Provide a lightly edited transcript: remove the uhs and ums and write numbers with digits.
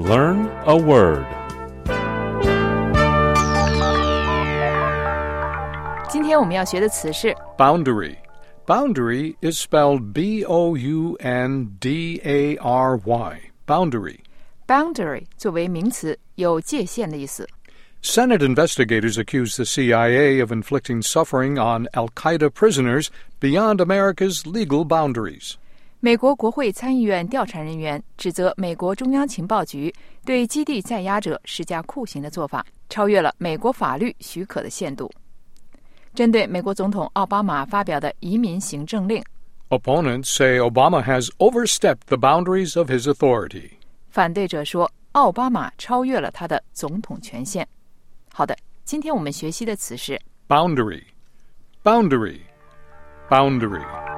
Learn a word. 今天我们要学的词是 Boundary. Boundary is spelled B-O-U-N-D-A-R-Y. Boundary. boundary 作为名词，有界限的意思。 Senate investigators accuse the CIA of inflicting suffering on al-Qaeda prisoners beyond America's legal boundaries. 美国国会参议院调查人员指责美国中央情报局对基地在押者施加酷刑的做法，超越了美国法律许可的限度。针对美国总统奥巴马发表的移民行政令， Opponents say Obama has overstepped the boundaries of his authority. 反对者说奥巴马超越了他的总统权限。好的，今天我们学习的词是 Boundary. Boundary. Boundary.